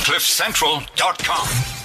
CliffCentral.com.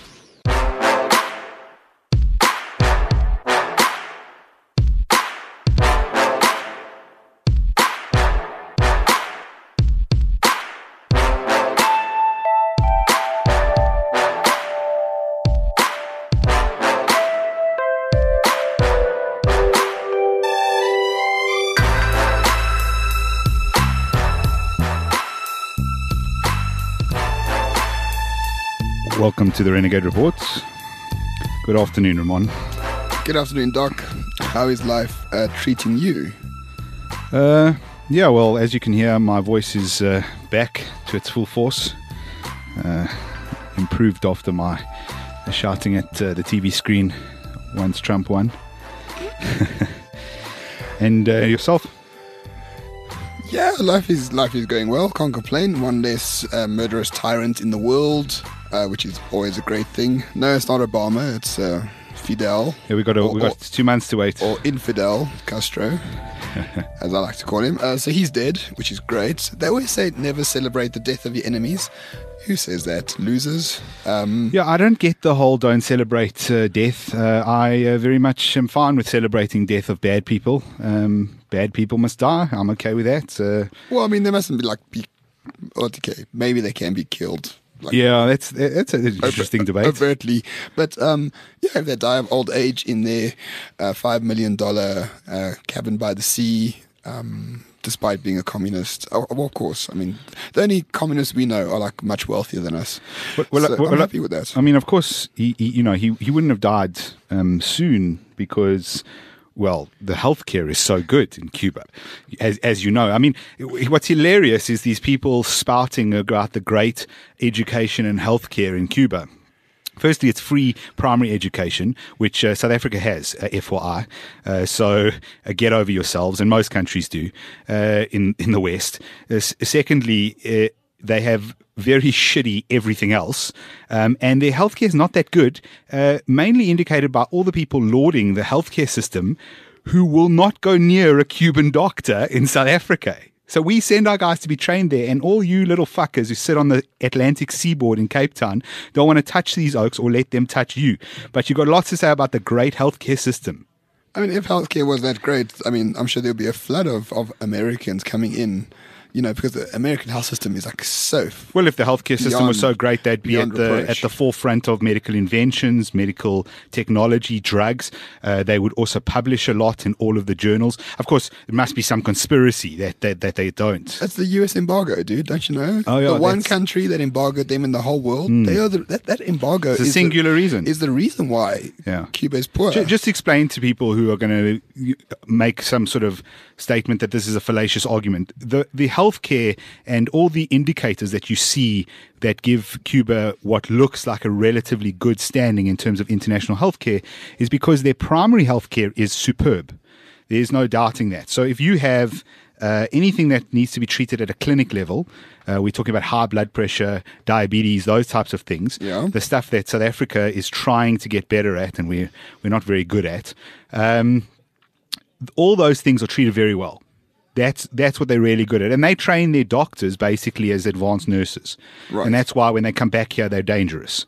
Welcome to the Renegade Reports. Good afternoon, Ramon. Good afternoon, Doc. How is life treating you? Yeah, well, as you can hear, my voice is back to its full force. Improved after my shouting at the TV screen once Trump won. And yourself? Yeah, life is going well. Can't complain. One less murderous tyrant in the world, which is always a great thing. No, it's not Obama. It's Fidel. Yeah, we got 2 months to wait. Or Infidel Castro, as I like to call him. So he's dead, which is great. They always say never celebrate the death of your enemies. Who says that? Losers. Yeah, I don't get the whole don't celebrate death. I very much am fine with celebrating death of bad people. Bad people must die. I'm okay with that. Well, I mean, they mustn't okay, maybe they can be killed. Yeah, that's an interesting debate. Overtly. But if they die of old age in their $5 million cabin by the sea, despite being a communist. Well, of course, I mean, the only communists we know are much wealthier than us. I'm happy with that. I mean, of course, he wouldn't have died soon because, well, the healthcare is so good in Cuba, as you know. I mean, what's hilarious is these people spouting about the great education and healthcare in Cuba. Firstly, it's free primary education, which South Africa has, FYI. So get over yourselves, and most countries do in the West. Secondly, they have very shitty everything else, and their healthcare is not that good, mainly indicated by all the people lauding the healthcare system who will not go near a Cuban doctor in South Africa. So we send our guys to be trained there, and all you little fuckers who sit on the Atlantic seaboard in Cape Town don't want to touch these oaks or let them touch you. But you've got lots to say about the great healthcare system. I mean, if healthcare was that great, I mean, I'm sure there'll be a flood of Americans coming in. You know, because the American health system is so. Well, if the healthcare system was so great, they'd be at the forefront of medical inventions, medical technology, drugs. They would also publish a lot in all of the journals. Of course, it must be some conspiracy that they don't. That's the U.S. embargo, dude. Don't you know? Oh, yeah, the one country that embargoed them in the whole world. They are that embargo. It's a singular reason. Is the reason why Cuba is poor. Just explain to people who are going to make some sort of statement that this is a fallacious argument. The healthcare and all the indicators that you see that give Cuba what looks like a relatively good standing in terms of international healthcare is because their primary healthcare is superb. There's no doubting that. So if you have anything that needs to be treated at a clinic level, we're talking about high blood pressure, diabetes, those types of things, the stuff that South Africa is trying to get better at and we're not very good at, all those things are treated very well. That's what they're really good at. And they train their doctors basically as advanced nurses. Right. And that's why when they come back here, they're dangerous.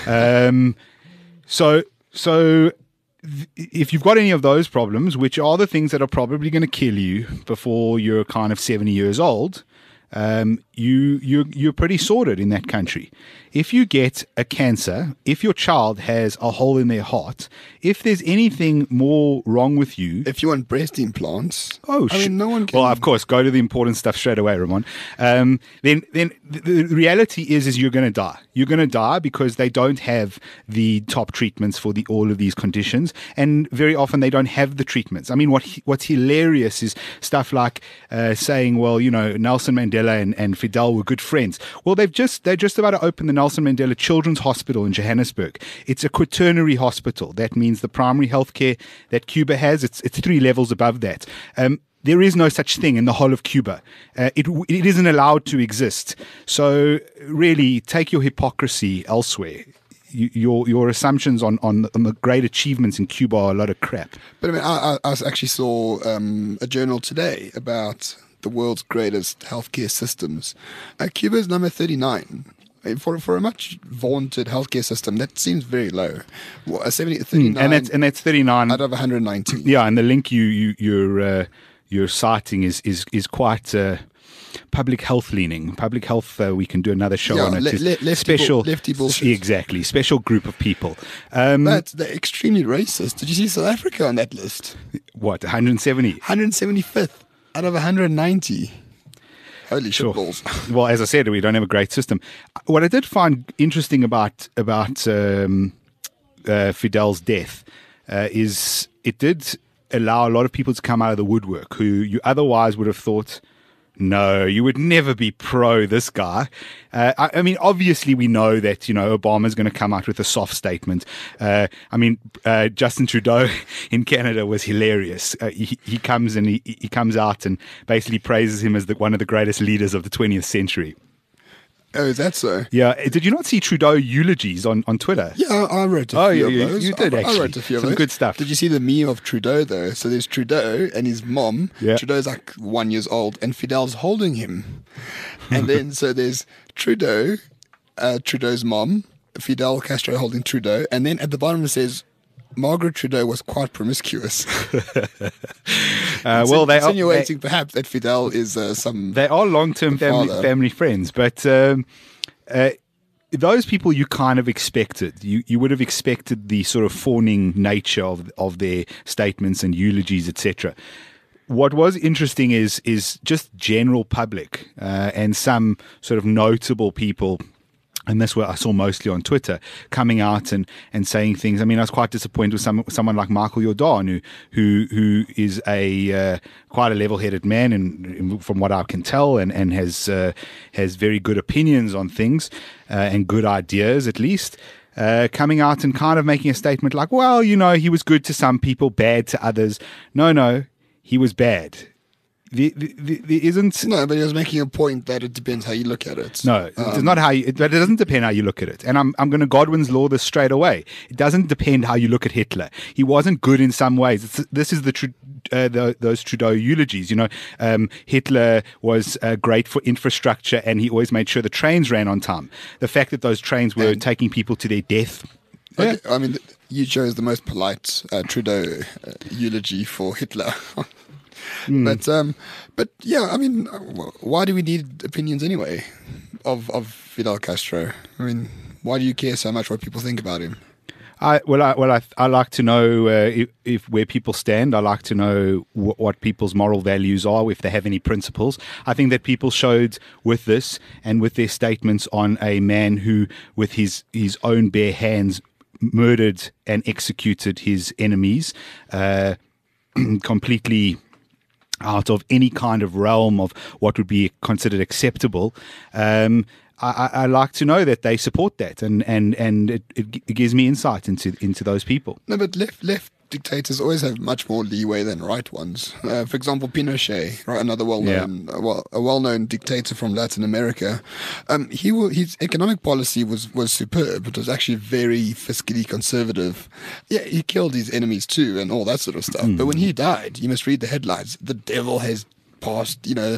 So if you've got any of those problems, which are the things that are probably going to kill you before you're kind of 70 years old, you're pretty sorted in that country. If you get a cancer, if your child has a hole in their heart, if there's anything more wrong with you, if you want breast implants, no one can. Well, of course, go to the important stuff straight away, Ramon. Then the reality is you're going to die. You're going to die because they don't have the top treatments for all of these conditions, and very often they don't have the treatments. I mean, what's hilarious is stuff like saying, well, you know, Nelson Mandela and Fidel were good friends. Well, they're just about to open the Nelson Mandela Children's Hospital in Johannesburg. It's a quaternary hospital. That means the primary healthcare that Cuba has, it's 3 levels above that. There is no such thing in the whole of Cuba. It isn't allowed to exist. So really, take your hypocrisy elsewhere. Your assumptions on the great achievements in Cuba are a lot of crap. But I mean, I actually saw a journal today about the world's greatest healthcare systems. Cuba is number 39. For a much vaunted healthcare system, that seems very low. Well, 39 and that's 39 out of 119. Yeah, and the link you're citing is quite public health leaning. Public health, we can do another show on it. Lefty bullshit. Exactly, special group of people. But they're extremely racist. Did you see South Africa on that list? What, 170? 175th out of 190. Holy shit balls. Well, as I said, we don't have a great system. What I did find interesting about Fidel's death is it did allow a lot of people to come out of the woodwork who you otherwise would have thought, no, you would never be pro this guy. I mean, obviously, we know that, Obama's going to come out with a soft statement. Justin Trudeau in Canada was hilarious. He comes and he comes out and basically praises him as one of the greatest leaders of the 20th century. Oh, is that so? Yeah. Did you not see Trudeau eulogies on Twitter? Yeah, I wrote a few of those. You did, actually. I wrote a few of those. Some good stuff. Did you see the meme of Trudeau, though? So there's Trudeau and his mom. Yeah. Trudeau's like 1 year old, and Fidel's holding him. And then, so there's Trudeau, Trudeau's mom, Fidel Castro holding Trudeau, and then at the bottom it says, Margaret Trudeau was quite promiscuous. Insinuating perhaps that Fidel is some. They are long-term family friends, but those people you kind of expected. You would have expected the sort of fawning nature of their statements and eulogies, etc. What was interesting is just general public and some sort of notable people. And that's what I saw mostly on Twitter, coming out and saying things. I mean, I was quite disappointed with someone like Michael Jordan, who is a quite a level-headed man, and from what I can tell, and has very good opinions on things and good ideas, at least. Coming out and kind of making a statement like, well, he was good to some people, bad to others. No, he was bad. There isn't. No, but he was making a point that it depends how you look at it. No, it's not how you. But it doesn't depend how you look at it. And I'm going to Godwin's law this straight away. It doesn't depend how you look at Hitler. He wasn't good in some ways. This is those Trudeau eulogies. Hitler was great for infrastructure, and he always made sure the trains ran on time. The fact that those trains were taking people to their death. Okay, I mean, you chose the most polite Trudeau eulogy for Hitler. But yeah, I mean, why do we need opinions anyway of Fidel Castro? I mean, why do you care so much what people think about him? I like to know if where people stand. I like to know what people's moral values are, if they have any principles. I think that people showed with this and with their statements on a man who, with his own bare hands, murdered and executed his enemies, completely out of any kind of realm of what would be considered acceptable. I like to know that they support that, and it gives me insight into those people. No, but left dictators always have much more leeway than right ones. For example, Pinochet, right, another well-known dictator from Latin America. His economic policy was superb. It was actually very fiscally conservative. Yeah, he killed his enemies too, and all that sort of stuff. But when he died, you must read the headlines. The devil has passed. There's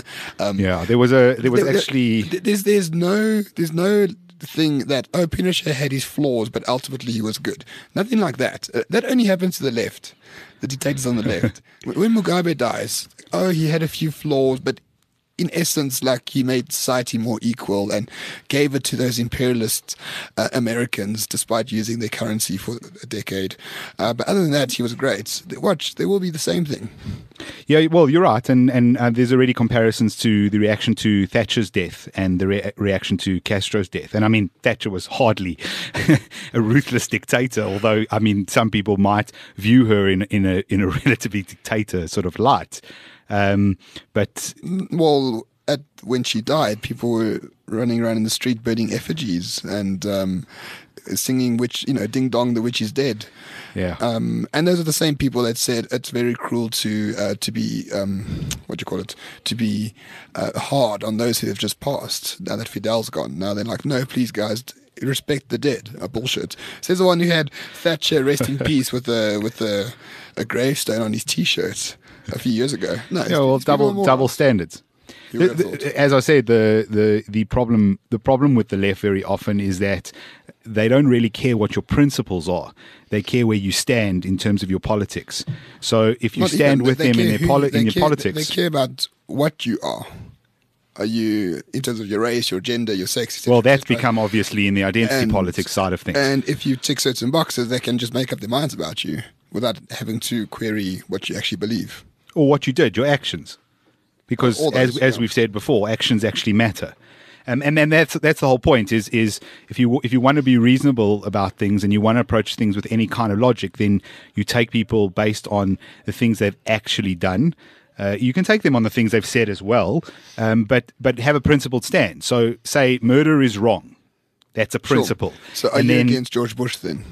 no thing that Pinochet had his flaws, but ultimately he was good. Nothing like that. That only happens to the left, the dictators on the left. When Mugabe dies, he had a few flaws, but in essence, like, he made society more equal and gave it to those imperialist Americans, despite using their currency for a decade. But other than that, he was great. Watch, there will be the same thing. Yeah, well, you're right, and there's already comparisons to the reaction to Thatcher's death and the reaction to Castro's death. And I mean, Thatcher was hardly a ruthless dictator, although I mean, some people might view her in a relatively dictator sort of light. But when she died, people were running around in the street burning effigies and singing "Ding Dong, the witch is dead." Yeah. And those are the same people that said it's very cruel to be hard on those who have just passed. Now that Fidel's gone, now they're like, no, please, guys, respect the dead. Bullshit. Says the one who had Thatcher rest in peace with a gravestone on his T-shirt a few years ago. No, double standards. You would have thought. As I said, the problem with the left very often is that they don't really care what your principles are. They care where you stand in terms of your politics. So if you Not stand even, with they them in care their who- they your care- politics, They care about what you are. Are you, in terms of your race, your gender, your sex, etc., well, that's etc. become obviously in the identity And- politics side of things. And if you tick certain boxes, they can just make up their minds about you without having to query what you actually believe. Or what you did, your actions. Because All those, as yeah. we've said before, actions actually matter. And then that's the whole point is if you want to be reasonable about things and you want to approach things with any kind of logic, then you take people based on the things they've actually done. You can take them on the things they've said as well, but have a principled stand. So say murder is wrong. That's a principle. Sure. So are And you then, against George Bush then?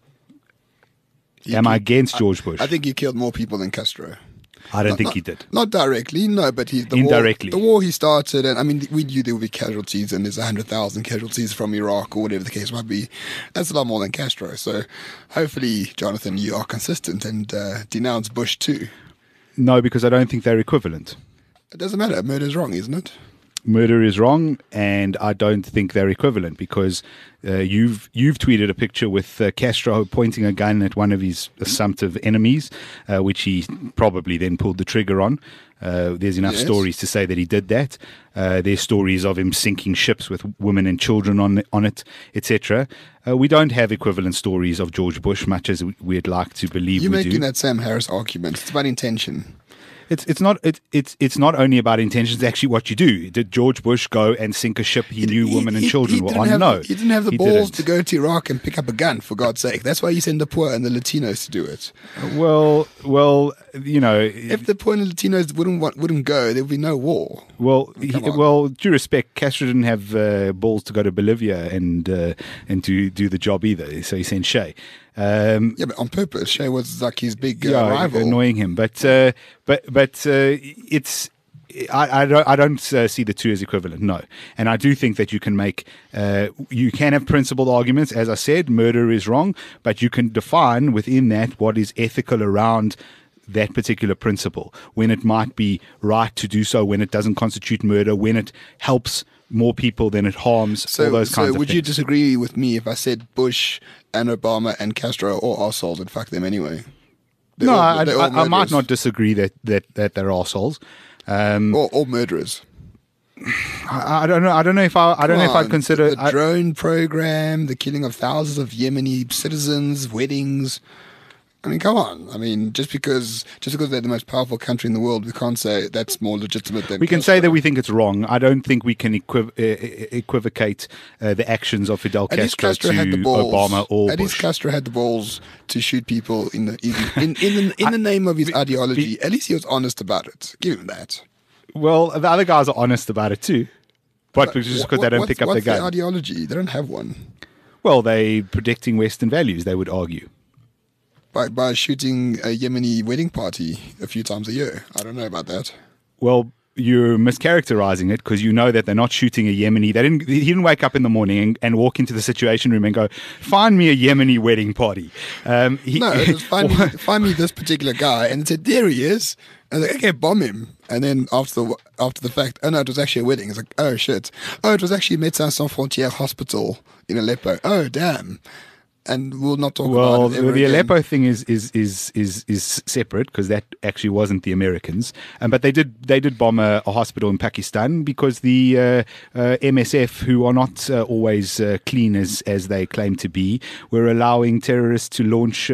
am I against George Bush? I think he killed more people than Castro. I don't Not- think not- he did. Not directly, no, but Indirectly. The war he started, and I mean, we knew there would be casualties, and there's 100,000 casualties from Iraq or whatever the case might be. That's a lot more than Castro. So hopefully, Jonathan, you are consistent and denounce Bush too. No, because I don't think they're equivalent. It doesn't matter. Murder's wrong, isn't it? Murder is wrong, and I don't think they're equivalent because you've tweeted a picture with Castro pointing a gun at one of his assumptive enemies, which he probably then pulled the trigger on. There's enough Yes. stories to say that he did that. There's stories of him sinking ships with women and children on it, etc. We don't have equivalent stories of George Bush, much as we'd like to believe You're we making do. that Sam Harris argument. It's about intention. It's not only about intentions. It's actually what you do. Did George Bush go and sink a ship he knew women and children were didn't on? have- No, He didn't have the he balls didn't. to go to Iraq and pick up a gun, for God's sake. That's why you send the poor and the Latinos to do it. Well, you know, If the poor and the Latinos wouldn't go, there would be no war. Come on. due respect, Castro didn't have balls to go to Bolivia and to do the job either. So he sent Shea. Yeah, but on purpose. Shea was like his big rival. annoying him. But it's. I don't see the two as equivalent. No, and I do think that you can make you can have principled arguments. As I said, murder is wrong, but you can define within that what is ethical around that particular principle. When it might be right to do so, when it doesn't constitute murder, when it helps more people than it harms. All those kinds of would things. you disagree with me if I said Bush and Obama and Castro are all assholes and fuck them anyway? They're No, all- they're all I might murderers. not disagree that they're assholes. All murderers. I don't know. I don't know if I'd consider. the drone program, the killing of thousands of Yemeni citizens, weddings. I mean, come on. I mean, just because they're the most powerful country in the world, we can't say that's more legitimate than we can Castro. say that we think it's wrong. I don't think we can equivocate the actions of Fidel At least Castro to Castro had the balls. Obama or At least Bush. Castro had the balls to shoot people in the name of his ideology. At least he was honest about it. Give him that. Well, the other guys are honest about it too, but just because they don't pick up the what's their gun. ideology? They don't have one. Well, they protecting Western values. They would argue. By shooting a Yemeni wedding party a few times a year. I don't know about that. Well, you're mischaracterizing it because you know that they're not shooting a Yemeni. He didn't wake up in the morning and walk into the Situation Room and go, "Find me a Yemeni wedding party." No, it was find me this particular guy, and it said there he is. And I was like, okay, bomb him. And then after the fact, oh no, it was actually a wedding. It's like, oh shit, oh it was actually Médecins Sans Frontières Hospital in Aleppo. Oh damn. And we'll not talk Well, about it ever the again. Aleppo thing is separate because that actually wasn't the Americans, but they did bomb a hospital in Pakistan because the MSF, who are not always clean as they claim to be, were allowing terrorists to launch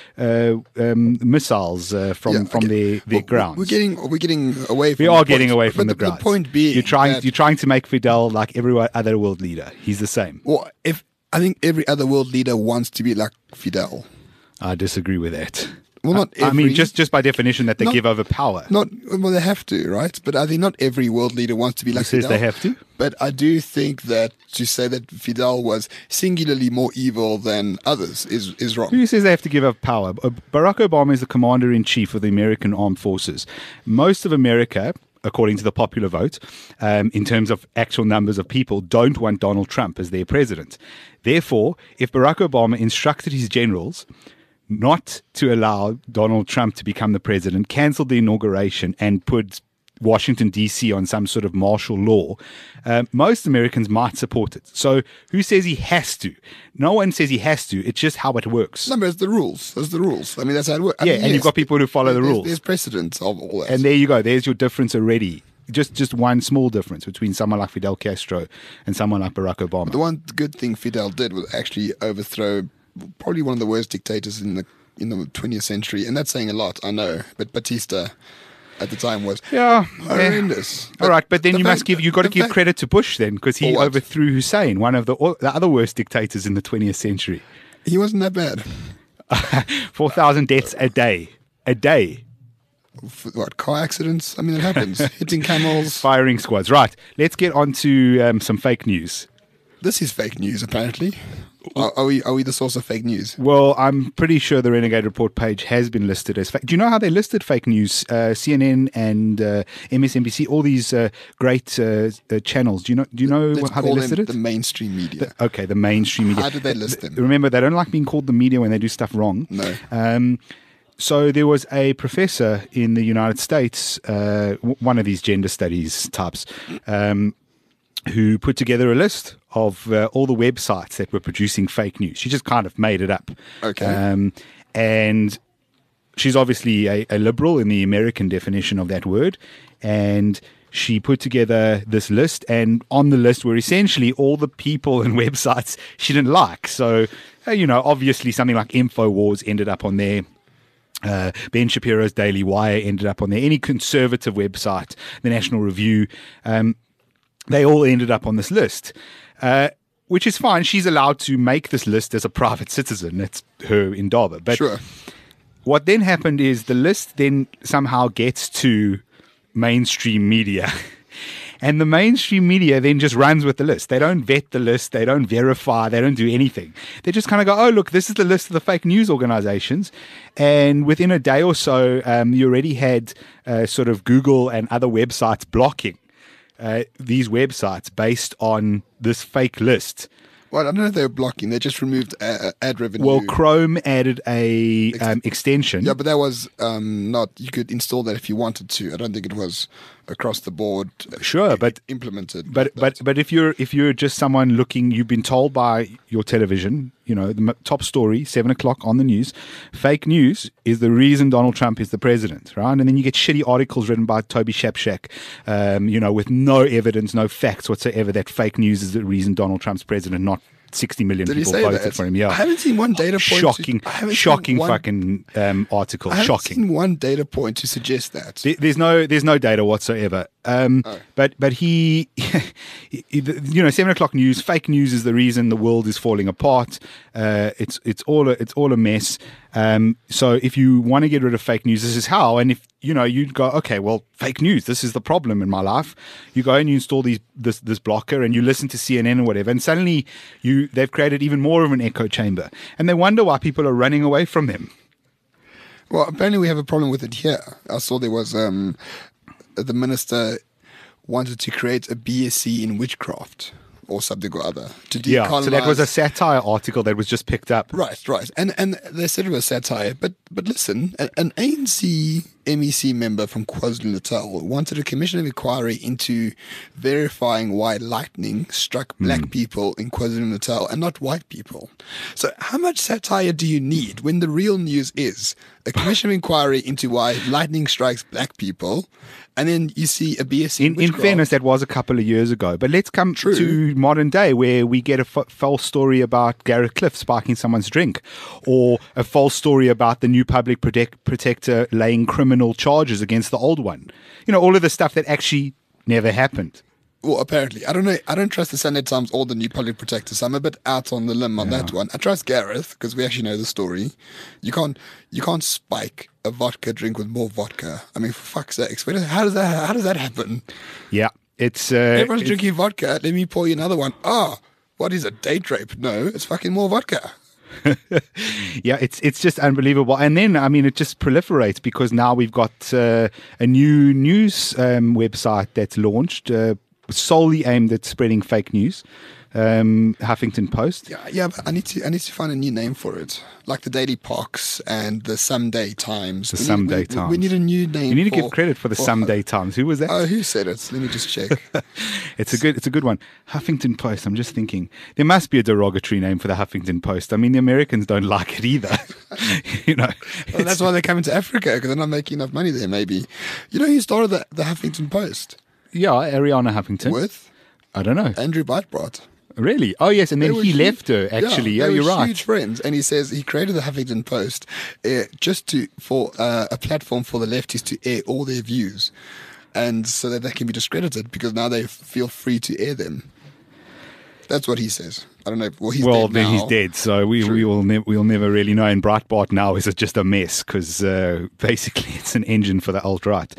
missiles from their grounds. We're getting away from We the are point. getting away from But the grounds. The point being, you're that- trying to make Fidel like every other world leader. He's the same. Well, if I think every other world leader wants to be like Fidel. I disagree with that. Well, not I mean, every- just by definition that they Not- give over power. Well, they have to, right? But I think not every world leader wants to be like says Fidel. they have to? But I do think that to say that Fidel was singularly more evil than others is wrong. Who says they have to give up power? Barack Obama is the commander-in-chief of the American Armed Forces. Most of America, according to the popular vote, in terms of actual numbers of people, don't want Donald Trump as their president. Therefore, if Barack Obama instructed his generals not to allow Donald Trump to become the president, cancelled the inauguration, and put Washington, D.C. on some sort of martial law, most Americans might support it. So who says he has to? No one says he has to. It's just how it works. No, but it's the rules. It's the rules. I mean, that's how it works. I Yeah, mean, and you've got people who follow the rules. There's precedents of all that. And there you go. There's your difference already. Just one small difference between someone like Fidel Castro and someone like Barack Obama. The one good thing Fidel did was actually overthrow probably one of the worst dictators in the 20th century, and that's saying a lot, I know. But Batista at the time was horrendous. All right, but then you got to give credit to Bush then, because he For what? overthrew Hussein, one of the other worst dictators in the 20th century. He wasn't that bad. 4,000 deaths a day. What, car accidents? I mean, it happens. Hitting camels. Firing squads. Right, let's get on to some fake news. This is fake news, apparently. Are we the source of fake news? Well, I'm pretty sure the Renegade Report page has been listed as fake. Do you know how they listed fake news? CNN and MSNBC, all these great channels. Do you know Let's how they call listed them it? the mainstream media. Okay, the mainstream media. How did they list them? Remember, they don't like being called the media when they do stuff wrong. No. So there was a professor in the United States, one of these gender studies types, who put together a list of all the websites that were producing fake news. She just kind of made it up. Okay. And she's obviously a liberal in the American definition of that word. And she put together this list. And on the list were essentially all the people and websites she didn't like. So, obviously something like InfoWars ended up on there. Ben Shapiro's Daily Wire ended up on there. Any conservative website, the National Review, they all ended up on this list, which is fine. She's allowed to make this list as a private citizen. That's her indaba. But Sure. What then happened is the list then somehow gets to mainstream media. And the mainstream media then just runs with the list. They don't vet the list. They don't verify. They don't do anything. They just kind of go, oh, look, this is the list of the fake news organizations. And within a day or so, you already had sort of Google and other websites blocking these websites based on this fake list. Well, I don't know if they were blocking. They just removed ad revenue. Well, Chrome added a extension. Yeah, but that was not. You could install that if you wanted to. I don't think it was across the board. Sure, but implemented. But if you're just someone looking, you've been told by your television, the top story, 7:00 on the news, fake news is the reason Donald Trump is the president, right? And then you get shitty articles written by Toby Shapshak, with no evidence, no facts whatsoever that fake news is the reason Donald Trump's president, not 60 million Did he people say voted that? for him. Yeah, I haven't seen one data point. Shocking fucking article. I haven't Shocking. seen one data point to suggest that. There's no data whatsoever. But he, 7:00 news, fake news is the reason the world is falling apart. It's all a mess. So if you want to get rid of fake news, this is how. And if you'd go, okay, well, fake news, this is the problem in my life. You go and you install this blocker and you listen to CNN or whatever, and suddenly they've created even more of an echo chamber, and they wonder why people are running away from them. Well, apparently we have a problem with it here. I saw there was the minister wanted to create a BSc in witchcraft or something or other to decolonize. Yeah, so that was a satire article that was just picked up. Right. And they said it was satire, but listen, an ANC MEC member from KwaZulu-Natal wanted a commission of inquiry into verifying why lightning struck black people in KwaZulu-Natal and not white people. So how much satire do you need when the real news is a commission of inquiry into why lightning strikes black people, and then you see a BSc in fairness, that was a couple of years ago. But let's come to modern day, where we get a false story about Garrett Cliff sparking someone's drink, or a false story about the new public protector laying criminal charges against the old one. All of the stuff that actually never happened. Well, apparently. I don't know. I don't trust the Sunday Times or the new public protector, so I'm a bit out on the limb on that one. I trust Gareth because we actually know the story. You can't spike a vodka drink with more vodka. I mean, for fuck's sakes. How does that happen? Yeah. It's everyone's drinking vodka. Let me pour you another one. What is a date rape? No, it's fucking more vodka. Yeah, it's just unbelievable. And then, it just proliferates because now we've got a new news website that's launched solely aimed at spreading fake news. Huffington Post. Yeah, but I need to find a new name for it, like the Daily Pox and the Someday Times. The Someday Times. We need a new name. You need to give credit for the Someday Times. Who was that? Oh, who said it? Let me just check. It's a good one. Huffington Post. I'm just thinking there must be a derogatory name for the Huffington Post. I mean, the Americans don't like it either. Well, that's why they're coming to Africa, because they're not making enough money there. Maybe. Who started the Huffington Post? Yeah, Ariana Huffington. With? I don't know. Andrew Breitbart. Really? Oh, yes. And then he left her, actually. Yeah, you're right. Huge friends. And he says he created the Huffington Post just for a platform for the lefties to air all their views. And so that they can be discredited, because now they feel free to air them. That's what he says. I don't know. Well, he's dead. So we'll never really know. And Breitbart now is just a mess, because basically it's an engine for the alt-right,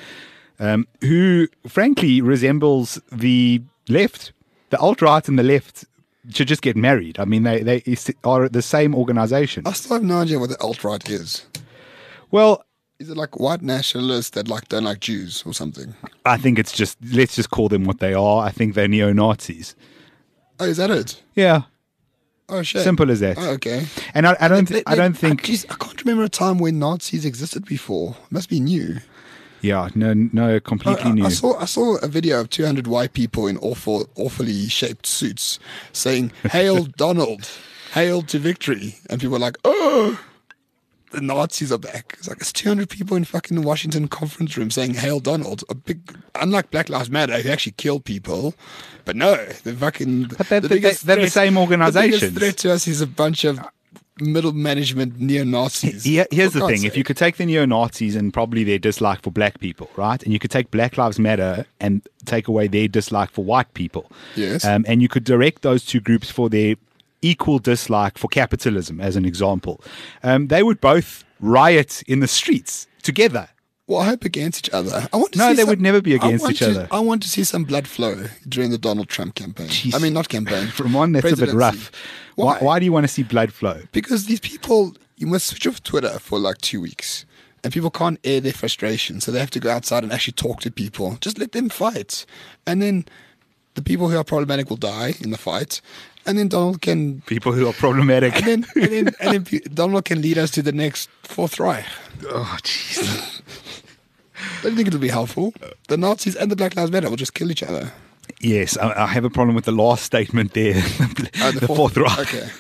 who frankly resembles the left. The alt-right and the left should just get married. I mean, they are the same organization. I still have no idea what the alt-right is. Well, is it like white nationalists that don't like Jews or something? I think it's just, let's just call them what they are. I think they're neo-Nazis. Oh, is that it? Yeah. Oh, shit. Simple as that. Oh, okay. And I don't think. I can't remember a time when Nazis existed before. It must be new. Yeah, no, completely new. I saw a video of 200 white people in awfully shaped suits saying, "Hail Donald, hail to victory," and people were like, "Oh, the Nazis are back." It's 200 people in fucking Washington conference room saying "Hail Donald." Unlike Black Lives Matter, who actually killed people, but no, they're fucking. But they're the same organization. The biggest threat to us is a bunch of middle management neo-Nazis. Here's the thing. If you could take the neo-Nazis and probably their dislike for black people, right? And you could take Black Lives Matter and take away their dislike for white people. Yes. And you could direct those two groups for their equal dislike for capitalism, as an example. They would both riot in the streets together. Well, I hope against each other. They would never be against each other. I want to see some blood flow during the Donald Trump campaign. Jeez. I mean, not campaign. Ramon, that's a bit rough. Why do you want to see blood flow? Because these people, you must switch off Twitter for like 2 weeks. And people can't air their frustration. So they have to go outside and actually talk to people. Just let them fight. And then the people who are problematic will die in the fight. And then Donald can... People who are problematic. And then Donald can lead us to the next Fourth Reich. Oh, jeez. Don't you think it'll be helpful? The Nazis and the Black Lives Matter will just kill each other. Yes, I have a problem with the last statement there. The Fourth Reich. Okay.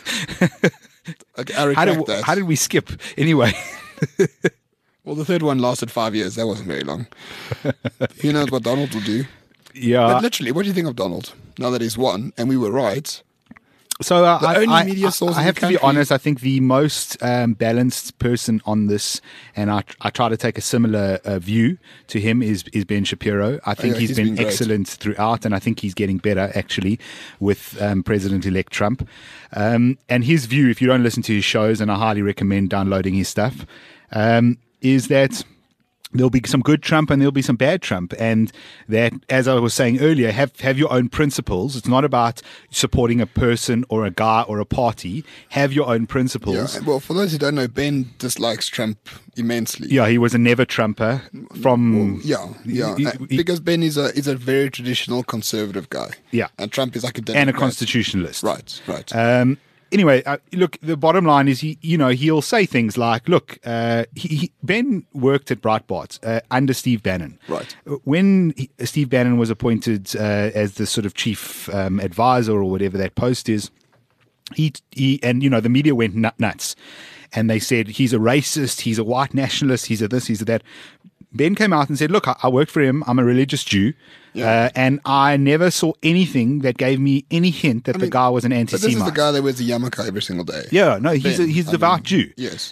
I retract that. How did we skip? Anyway. Well, the third one lasted 5 years. That wasn't very long. Who knows what Donald will do? Yeah. But literally, what do you think of Donald? Now that he's won, and we were right. So only media source I have to be honest, I think the most balanced person on this, and I try to take a similar view to him, is Ben Shapiro. I think he's been excellent throughout, and I think he's getting better, actually, with President-elect Trump. And his view, if you don't listen to his shows, and I highly recommend downloading his stuff, is that there'll be some good Trump and there'll be some bad Trump. And that, as I was saying earlier, have your own principles. It's not about supporting a person or a guy or a party. Have your own principles. Yeah, well, for those who don't know, Ben dislikes Trump immensely. Yeah, he was a never Trumper from... Because Ben is a very traditional conservative guy. Yeah. And Trump is like a Democrat. And a constitutionalist. Right. Anyway, look, the bottom line is, he'll say things like, look, Ben worked at Breitbart under Steve Bannon. Right. When Steve Bannon was appointed as the sort of chief advisor or whatever that post is, he the media went nuts. And they said, he's a racist, he's a white nationalist, he's a this, he's a that. Ben came out and said, look, I work for him. I'm a religious Jew. Yeah. And I never saw anything that gave me any hint that the guy was an anti-Semite. But this is the guy that wears the yarmulke every single day. Yeah, no, he's a devout Jew. Yes.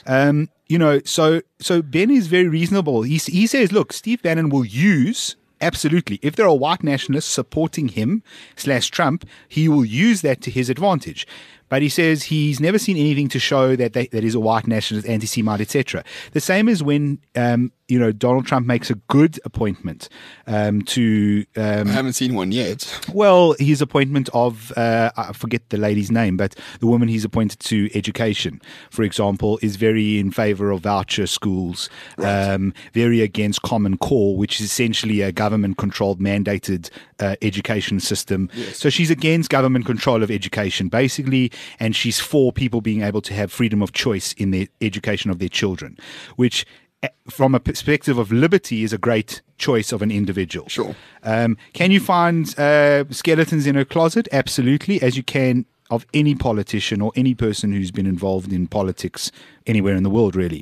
So Ben is very reasonable. He says, look, Steve Bannon will use... Absolutely. If there are white nationalists supporting him /Trump, he will use that to his advantage. But he says he's never seen anything to show that he's a white nationalist, anti-Semite, etc. The same as when Donald Trump makes a good appointment to. I haven't seen one yet. Well, his appointment of, I forget the lady's name, but the woman he's appointed to education, for example, is very in favor of voucher schools, Right. very against Common Core, which is essentially a government-controlled, mandated education system. Yes. So she's against government control of education, basically, and she's for people being able to have freedom of choice in the education of their children, which from a perspective of liberty is a great choice of an individual. Sure. Can you find skeletons in her closet? Absolutely, as you can of any politician or any person who's been involved in politics anywhere in the world, really.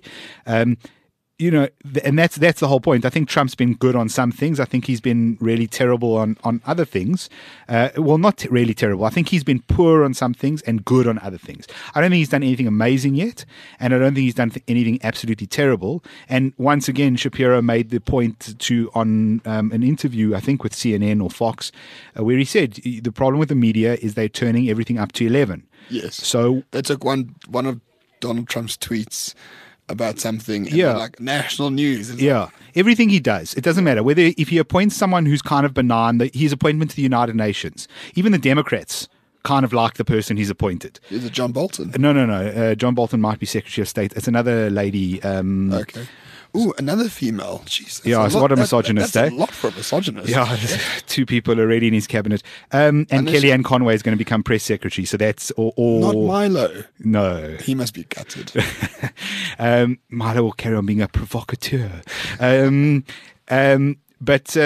And that's the whole point. I think Trump's been good on some things. I think he's been really terrible on other things. Well, not really terrible. I think he's been poor on some things and good on other things. I don't think he's done anything amazing yet, and I don't think he's done anything absolutely terrible. And once again, Shapiro made the point on an interview, I think with CNN or Fox, where he said the problem with the media is they're turning everything up to 11. Yes. So They took one of Donald Trump's tweets about something, and Yeah. they're like national news. And yeah, everything he does, it doesn't matter whether if he appoints someone who's kind of benign, his appointment to the United Nations, even the Democrats kind of like the person he's appointed. Is it John Bolton? No. John Bolton might be Secretary of State. It's another lady. Okay. Ooh, another female. Jeez. that's Yeah, so what a misogynist, that's eh? a lot for a misogynist. Yeah, two people already in his cabinet. And Unless- Kellyanne Conway is going to become press secretary. So that's or Not Milo. no. He must be gutted. Milo will carry on being a provocateur. But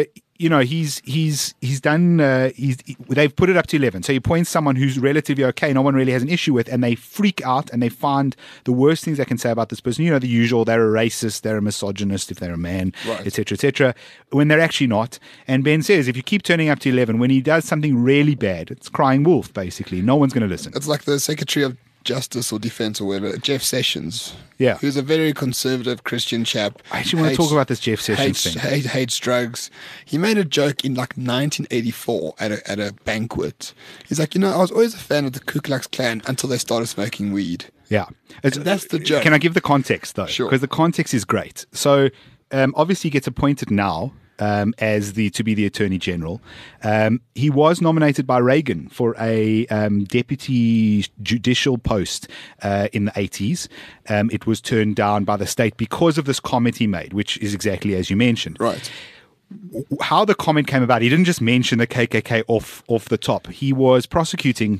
he's done. They've put it up to 11. So he appoints someone who's relatively okay, no one really has an issue with, and they freak out and they find the worst things they can say about this person. The usual: they're a racist, they're a misogynist, if they're a man, Right. etc., etc. When they're actually not. And Ben says, if you keep turning up to 11, when he does something really bad, it's crying wolf. Basically, no one's going to listen. It's like the Secretary of Justice or Defense or whatever, Jeff Sessions. Yeah. Who's a very conservative Christian chap. I actually want to talk about this Jeff Sessions thing. Hates drugs. He made a joke in like 1984 at a banquet. He's like, I was always a fan of the Ku Klux Klan until they started smoking weed. Yeah. That's the joke. Can I give the context, though? Sure. Because the context is great. So, obviously, he gets appointed now to be the Attorney General. He was nominated by Reagan for a deputy judicial post in the 80s. It was turned down by the state because of this comment he made, which is exactly as you mentioned. Right. How the comment came about, he didn't just mention the KKK off the top. He was prosecuting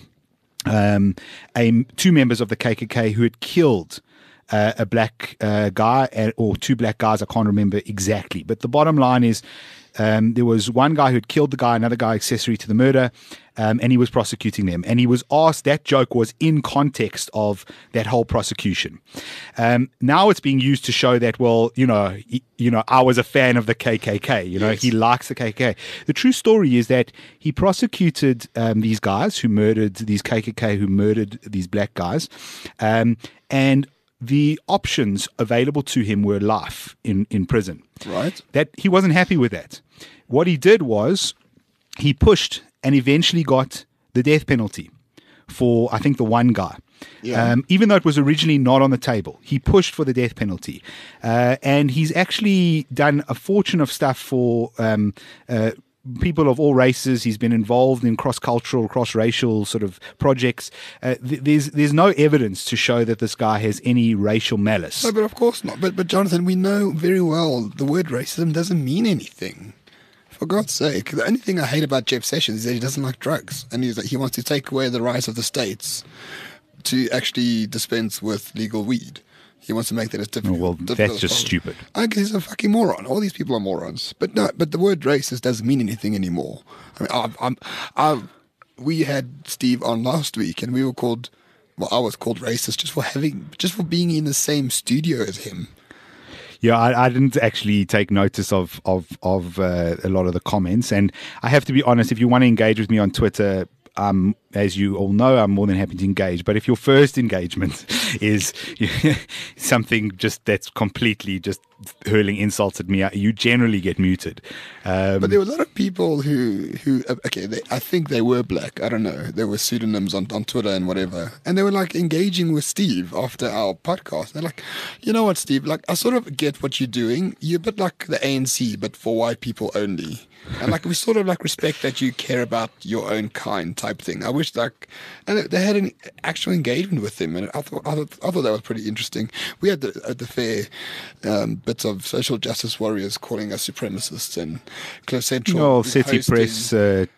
two members of the KKK who had killed a black guy or two black guys. I can't remember exactly. But the bottom line is there was one guy who had killed the guy, another guy accessory to the murder, and he was prosecuting them. And he was asked, that joke was in context of that whole prosecution. Now it's being used to show that, well, I was a fan of the KKK. Yes. He likes the KKK. The true story is that he prosecuted these guys who murdered these KKK, who murdered these black guys, and the options available to him were life in prison. Right. That he wasn't happy with that. What he did was he pushed and eventually got the death penalty for, I think, the one guy. Yeah. Even though it was originally not on the table, he pushed for the death penalty. And he's actually done a fortune of stuff for people of all races. He's been involved in cross-cultural, cross-racial sort of projects. There's no evidence to show that this guy has any racial malice. No, but of course not. But Jonathan, we know very well the word racism doesn't mean anything. For God's sake, the only thing I hate about Jeff Sessions is that he doesn't like drugs, and he wants to take away the rights of the states to actually dispense with legal weed. He wants to make that as difficult. Well, difficult that's as just possible. stupid. I guess he's a fucking moron. All these people are morons. But no, but the word racist doesn't mean anything anymore. I mean, we had Steve on last week, and we were called. Well, I was called racist just for being in the same studio as him. Yeah, I didn't actually take notice of a lot of the comments, and I have to be honest. If you want to engage with me on Twitter, as you all know, I'm more than happy to engage. But if your first engagement is something just that's completely just hurling insults at me, you generally get muted. But there were a lot of people who okay, I think they were black. I don't know. There were pseudonyms on Twitter and whatever. And they were like engaging with Steve after our podcast. They're like, you know what, Steve? Like, I sort of get what you're doing. You're a bit like the ANC, but for white people only. And like, we sort of like respect that you care about your own kind type thing. I wish like, and they had an actual engagement with him. And I thought that was pretty interesting. We had the fair bits of social justice warriors calling us supremacists, and Cliff Central. No, City Press,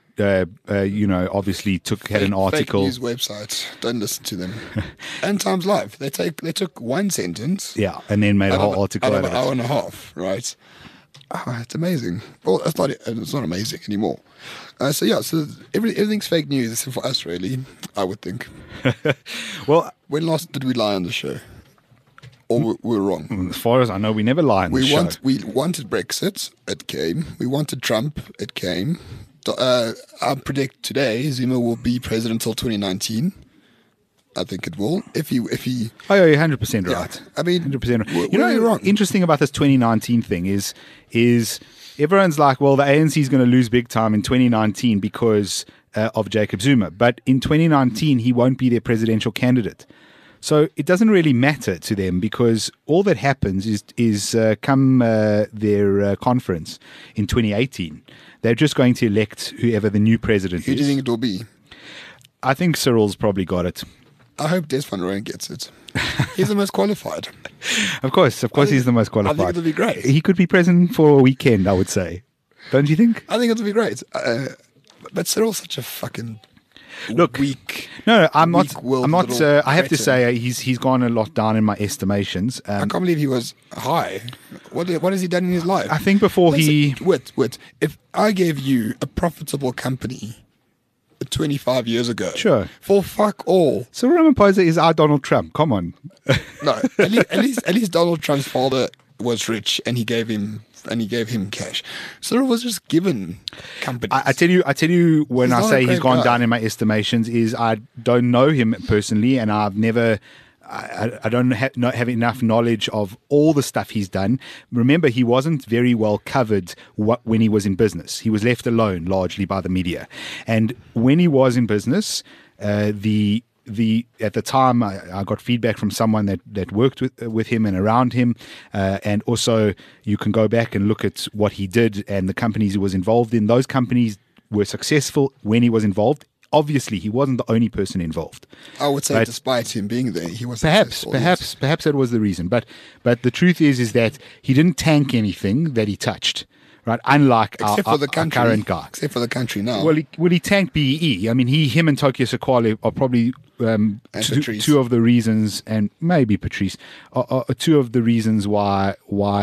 obviously had an article. Fake news website. Don't listen to them. And Times Live. They took one sentence. Yeah, and then made a whole article out of it. An hour and a half, right? Oh, it's amazing. Well, it's not amazing anymore. So everything's fake news except for us, really, I would think. Well, when last did we lie on the show? Or we're wrong? As far as I know, we never lie on the show. We wanted Brexit, it came. We wanted Trump, it came. I predict today Zuma will be president until 2019. I think it will. If he. Oh, yeah, you're 100% Yeah, right. I mean, 100% right. You know, wrong. Interesting about this 2019 thing is everyone's like, well, the ANC is going to lose big time in 2019 because of Jacob Zuma. But in 2019, he won't be their presidential candidate. So it doesn't really matter to them, because all that happens is come their conference in 2018, they're just going to elect whoever the new president is. Who do you think it will be? I think Cyril's probably got it. I hope Des van Rooyen gets it. He's the most qualified. Of course, he's the most qualified. I think it'll be great. He could be president for a weekend, I would say. Don't you think? I think it'll be great. But Cyril's such a fucking weak. No, I'm not. little I have to cretin. say he's gone a lot down in my estimations. I can't believe he was high. What has he done in his life? I think before Wait. If I gave you a profitable company 25 years ago, Sure. for fuck all. Cyril Ramaphosa is our Donald Trump. Come on. No, at least Donald Trump's father was rich, and he gave him cash. Cyril was just given companies. I tell you, when He's I not say a he's great gone guy. down in my estimations, is I don't know him personally, and I've never. I don't have enough knowledge of all the stuff he's done. Remember, he wasn't very well covered when he was in business. He was left alone largely by the media. And when he was in business, at the time, I got feedback from someone that worked with him and around him. And also, you can go back and look at what he did and the companies he was involved in. Those companies were successful when he was involved. Obviously, he wasn't the only person involved. I would say, But despite him being there, he was perhaps successful. perhaps that was the reason. But the truth is that he didn't tank anything that he touched, right? Unlike Except for the country, our current guy. Except for the country now. Well, he tanked BEE. I mean, him and Tokyo Sequale are probably Patrice. two of the reasons, and maybe Patrice, are two of the reasons why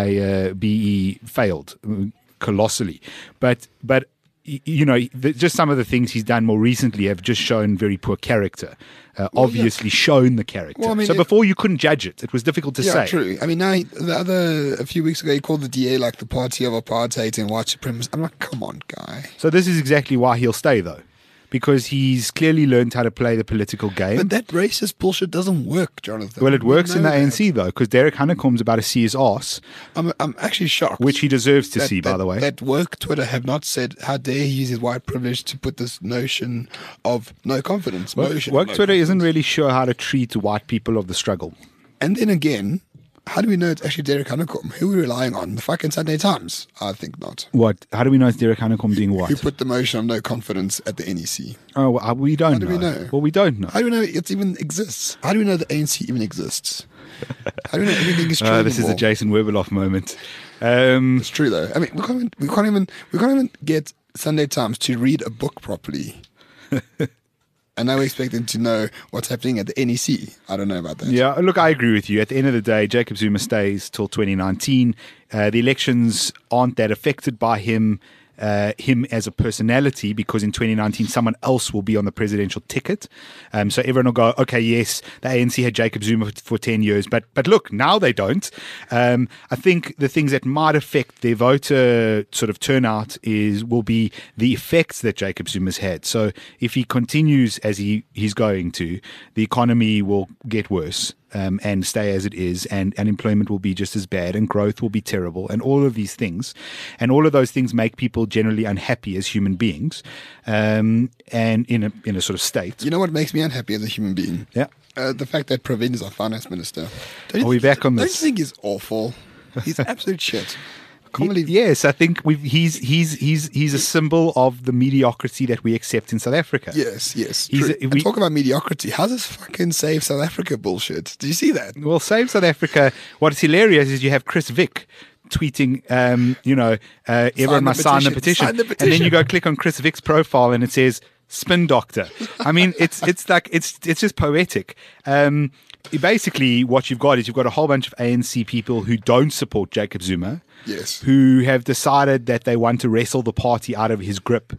BEE failed colossally. But just some of the things he's done more recently have just shown very poor character. Obviously shown the character. Well, I mean, so before you couldn't judge it. It was difficult to say. Yeah, true. I mean, now a few weeks ago, he called the DA like the party of apartheid and white supremacy. I'm like, come on, guy. So this is exactly why he'll stay, though. Because he's clearly learned how to play the political game. But that racist bullshit doesn't work, Jonathan. Well, it works in the know that. ANC, though, because Derek Honeycomb's about to see his arse, I'm actually shocked. which he deserves to see, by the way. That woke Twitter have not said, how dare he use his white privilege to put this notion of no confidence. Woke Twitter isn't really sure how to treat white people of the struggle. And then again, how do we know it's actually Derek Honeycomb? Who are we relying on? The fucking Sunday Times? I think not. What? How do we know it's Derek Honeycomb doing what? Who put the motion of no confidence at the NEC? Oh, well, we don't know. How do we know? Well, we don't know. How do we know it even exists? How do we know the ANC even exists? How do we know everything is true This is anymore? the Jason Werbeloff moment. It's true though. I mean, we can't even get Sunday Times to read a book properly. And now we expect them to know what's happening at the NEC. I don't know about that. Yeah, look, I agree with you. At the end of the day, Jacob Zuma stays till 2019. The elections aren't that affected by him. him as a personality, because in 2019 someone else will be on the presidential ticket. So everyone will go, okay, yes, the ANC had Jacob Zuma for 10 years, but look, now they don't. I think the things that might affect their voter sort of turnout will be the effects that Jacob Zuma's had. So if he continues as he's going to, the economy will get worse. And stay as it is, and unemployment will be just as bad, and growth will be terrible, and all of these things. And all of those things make people generally unhappy as human beings, and in a sort of state. You know what makes me unhappy as a human being? Yeah. The fact that Pravin is our finance minister. Are we back on this? Don't you think he's awful? He's absolute shit. Yes, I think he's a symbol of the mediocrity that we accept in South Africa. Yes. And talk about mediocrity. How's this fucking Save South Africa bullshit? Did you see that? Well, Save South Africa, what's hilarious is you have Chris Vick tweeting, everyone must sign the petition. And then you go click on Chris Vick's profile and it says, Spin Doctor. I mean, it's just poetic. Basically, what you've got a whole bunch of ANC people who don't support Jacob Zuma. Yes. Who have decided that they want to wrestle the party out of his grip.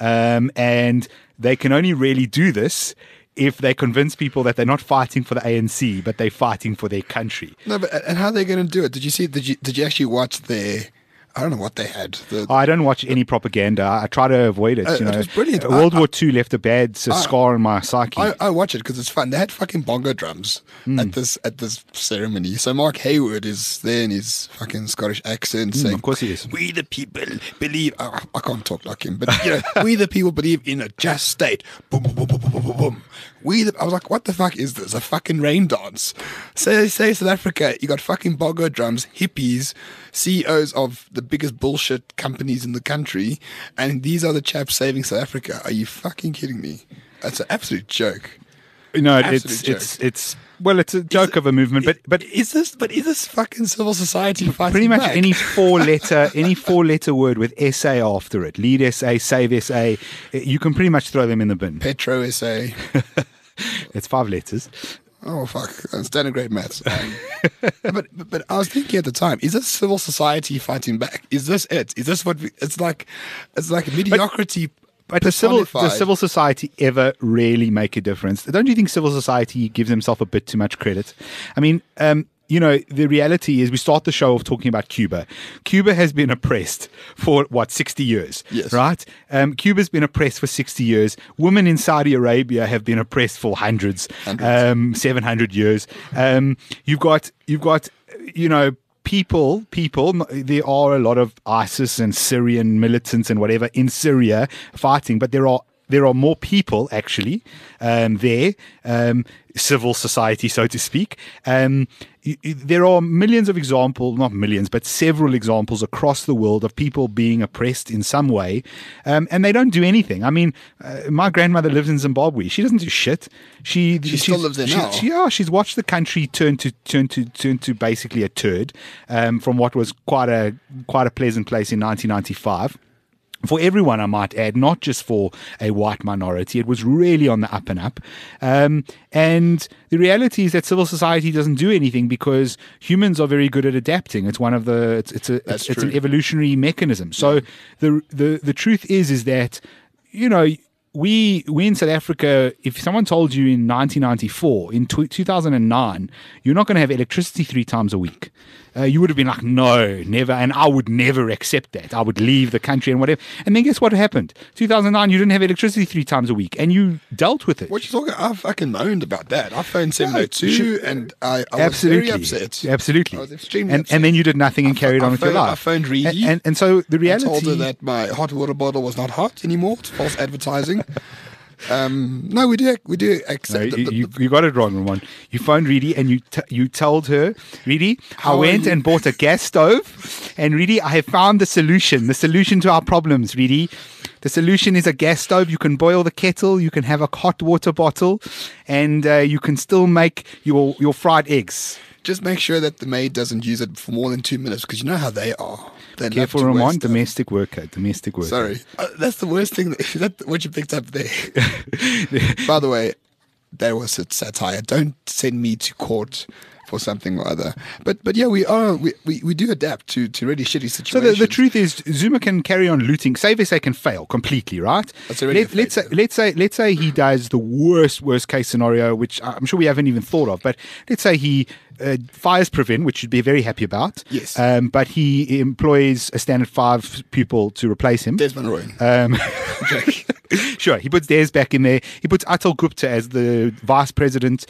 And they can only really do this if they convince people that they're not fighting for the ANC, but they're fighting for their country. No, but and how are they going to do it? Did you actually watch I don't know what they had. I don't watch any propaganda. I try to avoid it. It was brilliant. World War II left a bad scar on my psyche. I watch it because it's fun. They had fucking bongo drums at this ceremony. So Mark Hayward is there in his fucking Scottish accent saying, "Of course he is. We the people believe." I can't talk like him, but we the people believe in a just state. Boom, boom, boom, boom, boom, boom, boom. I was like, what the fuck is this? A fucking rain dance? So say South Africa, you got fucking bongo drums, hippies, CEOs of the biggest bullshit companies in the country, and these are the chaps saving South Africa. Are you fucking kidding me? That's an absolute joke. No, it's a joke of a movement, but is this fucking civil society fighting pretty much back? any four letter word with SA after it, lead SA, save SA, you can pretty much throw them in the bin. Petro SA. It's 5 letters. Oh fuck! I'm standing great maths. But I was thinking at the time: is this civil society fighting back? Is this it? Is this what it's like mediocrity? But does civil society ever really make a difference? Don't you think civil society gives themselves a bit too much credit? I mean, the reality is we start the show off talking about Cuba. Cuba has been oppressed for, 60 years? Yes. Right? Cuba's been oppressed for 60 years. Women in Saudi Arabia have been oppressed for 700 years. You've got people, there are a lot of ISIS and Syrian militants and whatever in Syria fighting, but there are more people actually there, civil society, so to speak. There are millions of examples, not millions, but several examples across the world of people being oppressed in some way, and they don't do anything. I mean, my grandmother lives in Zimbabwe. She doesn't do shit. She still lives there now. She's watched the country turn to basically a turd from what was quite a pleasant place in 1995. For everyone, I might add, not just for a white minority. It was really on the up and up. And the reality is that civil society doesn't do anything because humans are very good at adapting. It's one of it's an evolutionary mechanism. So the truth is that, we in South Africa, if someone told you in 1994, in 2009, you're not going to have electricity 3 times a week, you would have been like, no, never. And I would never accept that. I would leave the country and whatever. And then guess what happened? 2009, you didn't have electricity 3 times a week and you dealt with it. What you talking? I fucking moaned about that. I phoned 702 and I was very upset. Absolutely. I was extremely upset. And then you did nothing and carried on with your life. I phoned Reedy. And so the reality... I told her that my hot water bottle was not hot anymore. It's false advertising. No, we do accept. No, you got it wrong, Ramon. You phoned Reedy and you told her, Reedy, I went and bought a gas stove, and Reedy, I have found the solution to our problems, Reedy. The solution is a gas stove. You can boil the kettle, you can have a hot water bottle, and you can still make your fried eggs. Just make sure that the maid doesn't use it for more than 2 minutes, because you know how they are. Careful, Ramon. Domestic worker. Sorry. That's the worst thing. That's what you picked up there. By the way, that was a satire. Don't send me to court for something or other. But yeah, we do adapt to really shitty So situations. the truth is, Zuma can carry on looting. Save SA can fail completely, right? That's already Let's say he does the worst case scenario, which I'm sure we haven't even thought of. But let's say he fires Pravin, which you'd be very happy about. Yes. But he employs a standard 5 pupil to replace him. Desmond Roy. Sure, he puts Des back in there. He puts Atul Gupta as the vice president,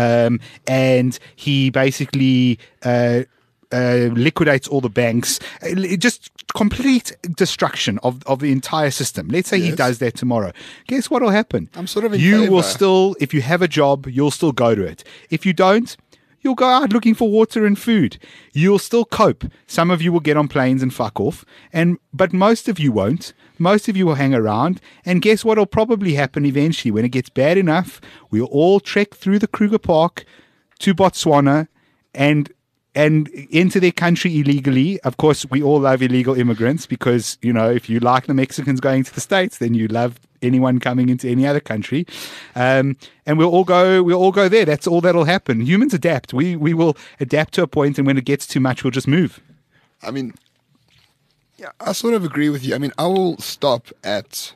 and he basically liquidates all the banks. Just complete destruction of the entire system. Let's say he Yes. does that tomorrow. Guess what will happen? I'm sort of in You will favour. still, if you have a job, you'll still go to it. If you don't, you'll go out looking for water and food. You'll still cope. Some of you will get on planes and fuck off, but most of you won't. Most of you will hang around. And guess what will probably happen eventually? When it gets bad enough, we'll all trek through the Kruger Park to Botswana and into their country illegally. Of course, we all love illegal immigrants because, if you like the Mexicans going to the States, then you love anyone coming into any other country. And we'll all go there. That's all that'll happen. Humans adapt. We will adapt to a point, and when it gets too much, we'll just move. I mean, yeah, I sort of agree with you. I mean, I will stop at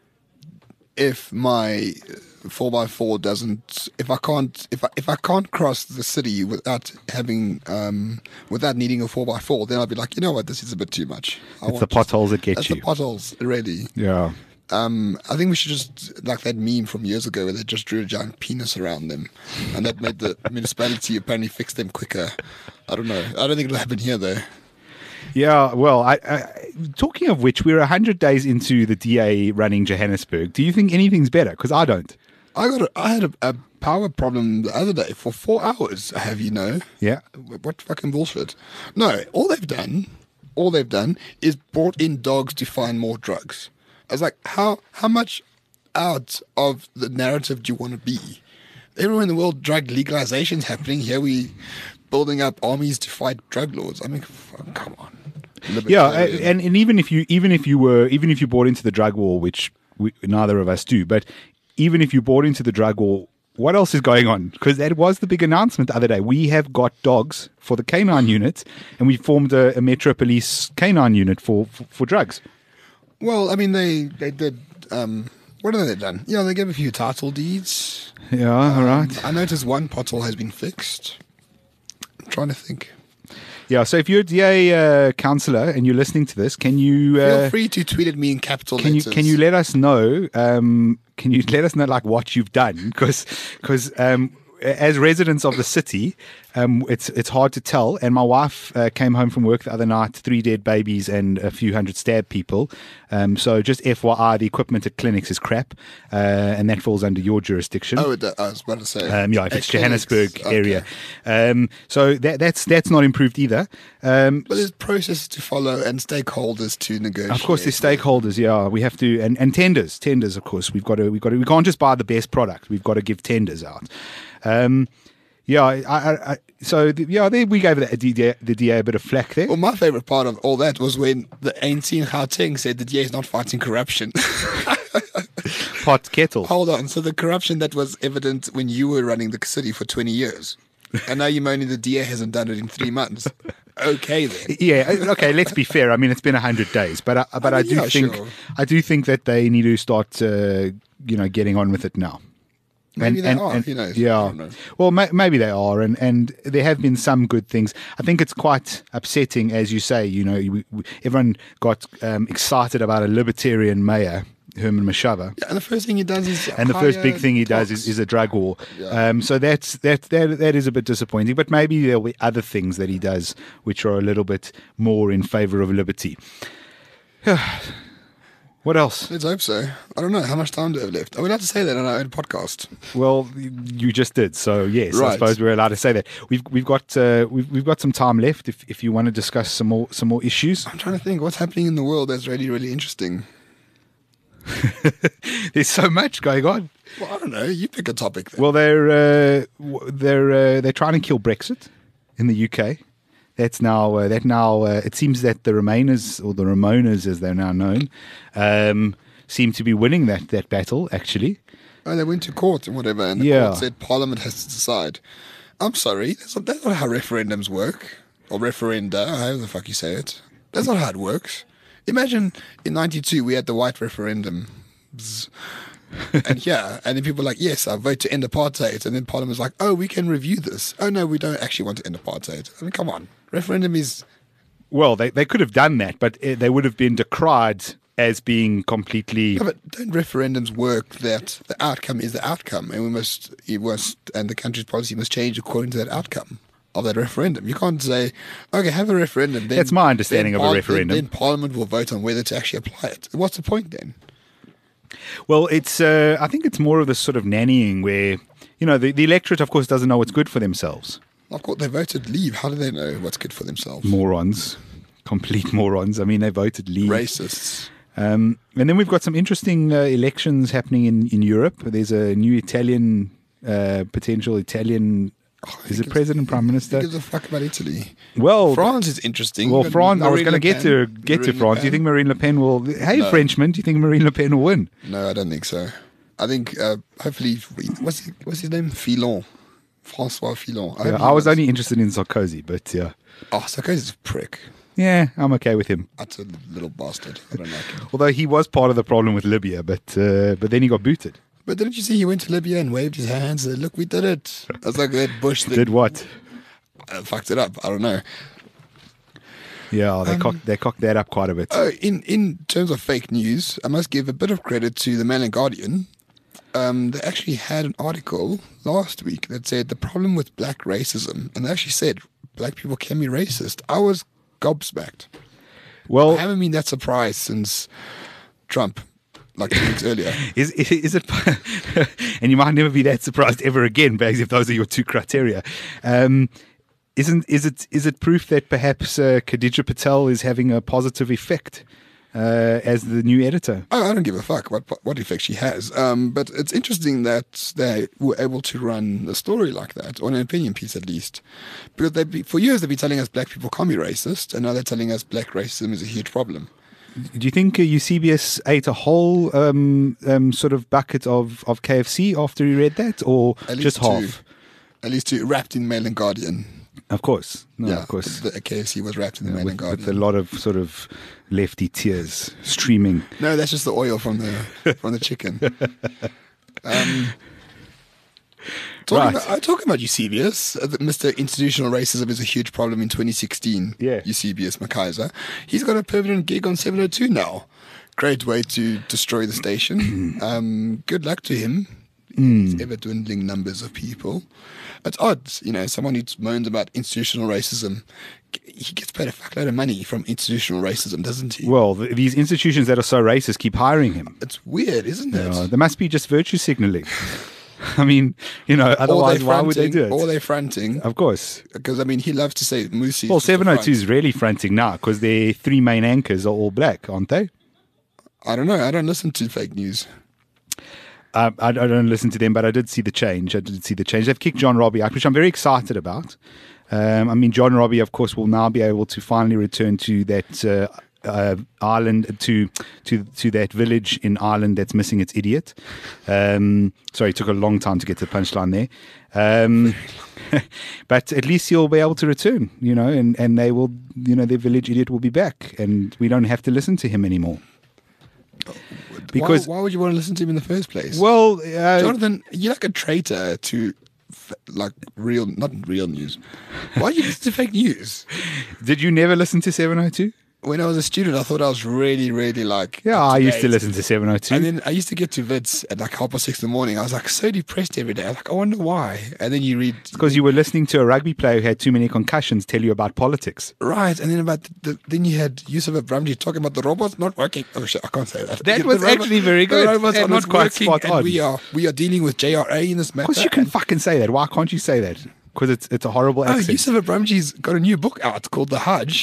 if my 4x4 doesn't. If I can't cross the city without having without needing a 4x4, then I'll be like, you know what, this is a bit too much. It's the potholes that get That's you. the potholes, really. Yeah. I think we should just, like that meme from years ago where they just drew a giant penis around them, and that made the municipality apparently fix them quicker. I don't know. I don't think it'll happen here though. Yeah, well, I talking of which, we're 100 days into the DA running Johannesburg. Do you think anything's better? Because I don't. I had a power problem the other day for 4 hours. Have you know? Yeah. What fucking bullshit? No, all they've done is brought in dogs to find more drugs. I was like, how much out of the narrative do you want to be? Everywhere in the world, drug legalization's happening. Here we building up armies to fight drug lords. I mean, come on. Yeah, and even if you bought into the drug war, which neither of us do, but even if you bought into the drug war, what else is going on? Because that was the big announcement the other day. We have got dogs for the canine unit, and we formed a Metro Police canine unit for drugs. Well, I mean, they did. What have they done? Yeah, they gave a few title deeds. Yeah, all right. I noticed one pothole has been fixed. I'm trying to think. Yeah, so if you're a DA councillor and you're listening to this, can you Feel free to tweet at me in capital letters. Can you let us know? Can you let us know like what you've done? Because as residents of the city, it's hard to tell. And my wife came home from work the other night, 3 dead babies and a few hundred stabbed people. So just FYI, the equipment at clinics is crap, and that falls under your jurisdiction. Oh, I was about to say. Yeah, if it's Johannesburg okay. area. So that's not improved either. But there's processes to follow and stakeholders to negotiate. Of course, there's stakeholders. Yeah, we have to, and tenders. Of course, we can't just buy the best product. We've got to give tenders out. There we gave the DA a bit of flack there. Well, my favorite part of all that was when the ANC in Gauteng said the DA is not fighting corruption. Pot kettle. Hold on. So the corruption that was evident when you were running the city for 20 years. And now you're moaning the DA hasn't done it in 3 months. Okay, then. Yeah. Okay. Let's be fair. I mean, it's been 100 days, but I do think that they need to start, getting on with it now. Maybe they are. Who knows? Yeah. I don't know. Well, maybe they are, and there have been some good things. I think it's quite upsetting, as you say. Everyone got excited about a libertarian mayor, Herman Mashava. Yeah, and the first thing he does is And the first big thing he does is a drug war. Yeah. So that is a bit disappointing. But maybe there'll be other things that he does which are a little bit more in favour of liberty. What else? Let's hope so. I don't know. How much time do we have left? Are we allowed to say that on our own podcast? Well, you just did, so yes, Right. I suppose we're allowed to say that. We've got some time left if you want to discuss some more issues. I'm trying to think what's happening in the world that's really, really interesting. There's so much going on. Well, I don't know. You pick a topic then. Well, they're trying to kill Brexit in the UK. That's now it seems that the Remainers, or the Ramonas as they're now known, seem to be winning that battle actually. Oh, they went to court and whatever, and the Yeah. court said Parliament has to decide. I'm sorry, that's not how referendums work. Or referenda, however the fuck you say it. That's not how it works. Imagine in 92 we had the white referendum. And yeah, and then people were like, yes, I vote to end apartheid. And then Parliament's like, oh, we can review this. Oh, no, we don't actually want to end apartheid. I mean, come on. Referendum is... Well, they could have done that, but they would have been decried as being completely... No, but don't referendums work that the outcome is the outcome, and and the country's policy must change according to that outcome of that referendum? You can't say, okay, have a referendum. Then, That's my understanding of a referendum. Then Parliament will vote on whether to actually apply it. What's the point then? Well, it's I think it's more of this sort of nannying where, the electorate, of course, doesn't know what's good for themselves. Of course, they voted leave. How do they know what's good for themselves? Morons. Complete morons. I mean, they voted leave. Racists. And then we've got some interesting elections happening in Europe. There's a new potential Italian... is it president, prime minister? Who gives a fuck about Italy? Well, France is interesting. Well, France. I was going to get to France. Do you think Marine Le Pen will? Hey, no. Frenchman, do you think Marine Le Pen will win? No, I don't think so. I think hopefully, what's his name? Fillon, François Fillon. I was only interested in Sarkozy, but yeah. Oh, Sarkozy's a prick. Yeah, I'm okay with him. That's a little bastard. I don't like him. Although he was part of the problem with Libya, but then he got booted. But didn't you see he went to Libya and waved his hands and said, look, we did it. That's like that Bush thing. Did what? Fucked it up. I don't know. Yeah, they cocked that up quite a bit. In terms of fake news, I must give a bit of credit to the Mail and Guardian. They actually had an article last week that said the problem with black racism, and they actually said black people can be racist. I was gobsmacked. Well, I haven't been that surprised since Trump. Like 2 weeks earlier. Is it? And you might never be that surprised ever again, Bags, if those are your two criteria. Is it proof that perhaps Khadija Patel is having a positive effect as the new editor? I don't give a fuck what effect she has. But it's interesting that they were able to run a story like that, or an opinion piece at least, because for years they've been telling us black people can't be racist, and now they're telling us black racism is a huge problem. Do you think Eusebius ate a whole sort of bucket of KFC after he read that, or just half? At least two, wrapped in Mail and Guardian. Of course. No, yeah, of course. The KFC was wrapped in the Mail and Guardian. With a lot of sort of lefty tears streaming. No, that's just the oil from the chicken. Talking about Eusebius, Mr. Institutional Racism is a huge problem in 2016. Yeah. Eusebius McKaiser. He's got a permanent gig on 702 now. Great way to destroy the station. Good luck to him. He's ever dwindling numbers of people. It's odd, someone who moans about institutional racism, he gets paid a fuckload of money from institutional racism, doesn't he? Well, these institutions that are so racist keep hiring him. It's weird, isn't it? Yeah, there must be just virtue signaling. I mean, otherwise, why would they do it? Or they're fronting. Of course. Because, he loves to say Musi. Well, 702 is really fronting now because their three main anchors are all black, aren't they? I don't know. I don't listen to fake news. I don't listen to them, but I did see the change. They've kicked John Robbie out, which I'm very excited about. John Robbie, of course, will now be able to finally return to that island, to that village in Ireland that's missing its idiot. Sorry, it took a long time to get to the punchline there. But at least he'll be able to return, and they will, their village idiot will be back, and we don't have to listen to him anymore. Because why would you want to listen to him in the first place? Well, Jonathan, you're like a traitor to not real news. Why do you listen to fake news? Did you never listen to 702? When I was a student, I thought I was really, really like... Yeah, I used to listen to 702. And then I used to get to Vids at like 6:30 in the morning. I was like so depressed every day. I was like, I wonder why. And then you read... It's because you were listening to a rugby player who had too many concussions tell you about politics. Right. And then then you had Yusuf Abramji talking about the robots not working. Oh shit, I can't say that. That was actually very good. The robots are not quite working, spot on. We are dealing with JRA in this matter. Of course you can fucking say that. Why can't you say that? Because it's a horrible accent. Yusuf Abramji's got a new book out called The Hajj.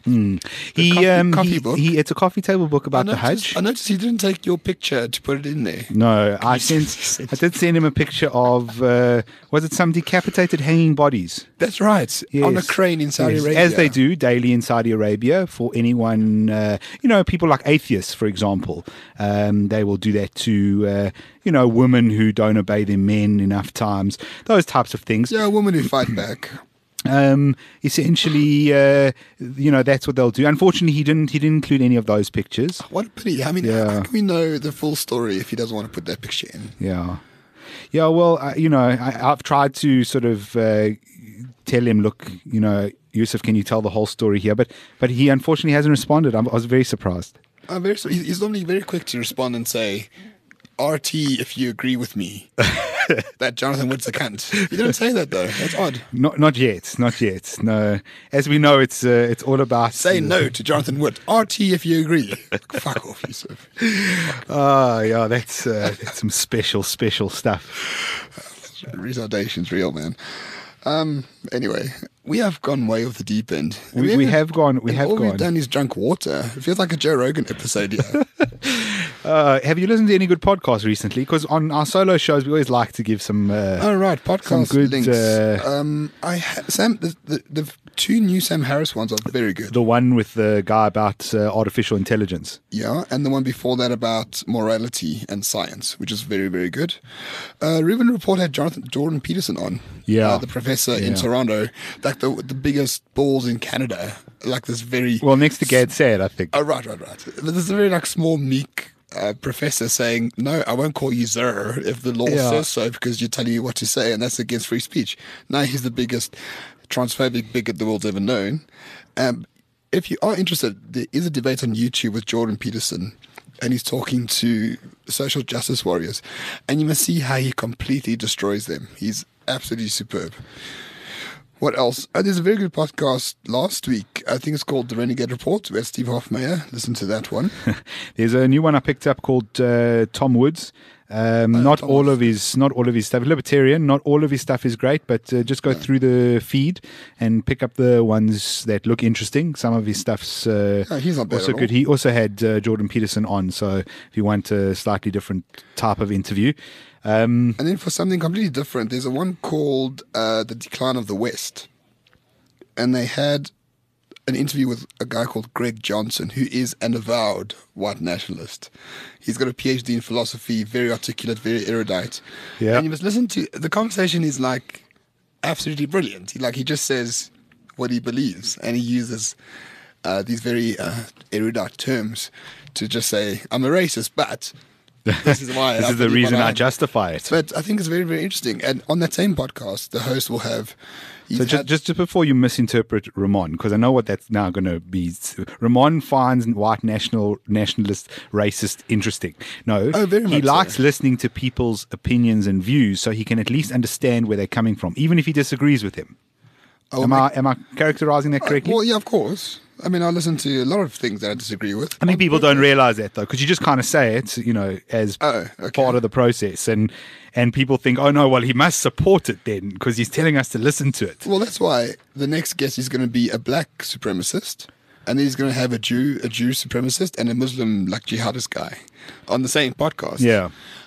coffee book. It's a coffee table book about the Hajj. I noticed he didn't take your picture to put it in there. No, I did send him a picture of was it some decapitated hanging bodies? That's right. Yes. On a crane in Saudi Arabia. As they do daily in Saudi Arabia for anyone, people like atheists, for example. They will do that to, women who don't obey their men enough times, those types of things. Yeah, women who fight back. Essentially, that's what they'll do. Unfortunately, he didn't include any of those pictures. What a pity. I mean, how can we know the full story if he doesn't want to put that picture in? Yeah. Yeah, well, I've tried to sort of tell him, look, Yusuf, can you tell the whole story here? But he unfortunately hasn't responded. I was very surprised. He's normally very quick to respond and say, RT, if you agree with me, that Jonathan Wood's a cunt. He didn't say that, though. That's odd. Not yet. No. As we know, it's all about... Say no to Jonathan Wood. RT, if you agree. Fuck off, Yusuf. Yeah, that's some special stuff. Retardation's real, man. Anyway, we have gone way off the deep end. We have gone. All we've done is drunk water. It feels like a Joe Rogan episode here. Have you listened to any good podcasts recently? Because on our solo shows, we always like to give some. Podcast some good links. The two new Sam Harris ones are very good. The one with the guy about artificial intelligence. Yeah, and the one before that about morality and science, which is very, very good. Reuben Report had Jordan Peterson on. Yeah, the professor in Toronto, like the biggest balls in Canada. Like this very next to Gad Saad, I think. Oh, right. But there's a very small, meek professor saying, "No, I won't call you sir if the law says so because you're telling me what to say, and that's against free speech." Now he's the biggest transphobic bigot the world's ever known. If you are interested, there is a debate on YouTube with Jordan Peterson, and he's talking to social justice warriors, and you must see how he completely destroys them. He's absolutely superb. What else? There's a very good podcast last week. I think it's called The Renegade Report. We had Steve Hoffmeyer. Listen to that one. There's a new one I picked up called Tom Woods. Not all of his stuff. Libertarian. Not all of his stuff is great, but just go through the feed and pick up the ones that look interesting. Some of his stuff's he's not bad also at good. all. He also had Jordan Peterson on. So if you want a slightly different type of interview. And then for something completely different, there's a one called The Decline of the West. And they had an interview with a guy called Greg Johnson, who is an avowed white nationalist. He's got a PhD in philosophy, very articulate, very erudite. Yeah. And you must listen to the conversation is absolutely brilliant. He just says what he believes, and he uses these very erudite terms to just say, "I'm a racist, but this is why." This is the reason I justify it. But I think it's very, very interesting. And on that same podcast, the host will have. So just before you misinterpret Ramon, because I know what that's now going to be. Ramon finds white nationalist, racist interesting. No, very much he likes so. listening to people's opinions and views, so he can at least understand where they're coming from, even if he disagrees with him. Am I characterizing that correctly? Well, yeah, of course. I mean, I listen to a lot of things that I disagree with. I mean, people don't realize that, though, because you just kind of say it, as part of the process. And people think, oh, no, well, he must support it then because he's telling us to listen to it. Well, that's why the next guest is going to be a black supremacist, and then he's going to have a Jew supremacist, and a Muslim, jihadist guy on the same podcast. Yeah.